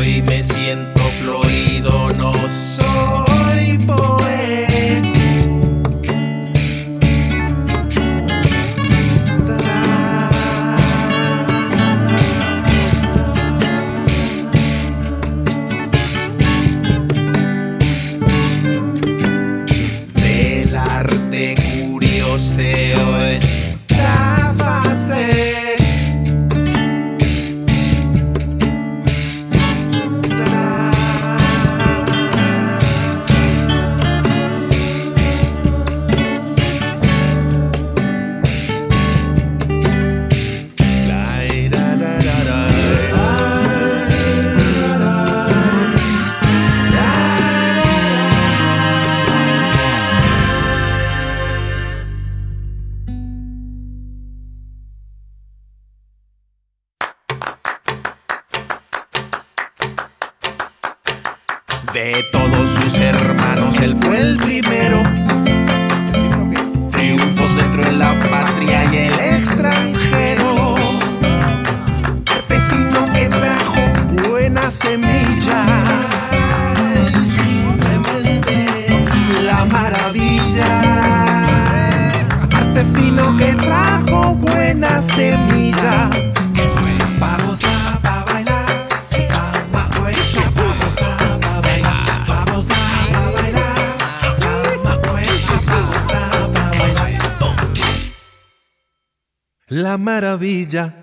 hoy me siento florido, no soy poeta. Del arte curioseo esta fase. De todos sus hermanos, él fue el primero. Triunfos dentro de la patria y el extranjero. Arte fino que trajo buena semilla. Simplemente la maravilla. Arte fino que trajo buena semilla. La maravilla.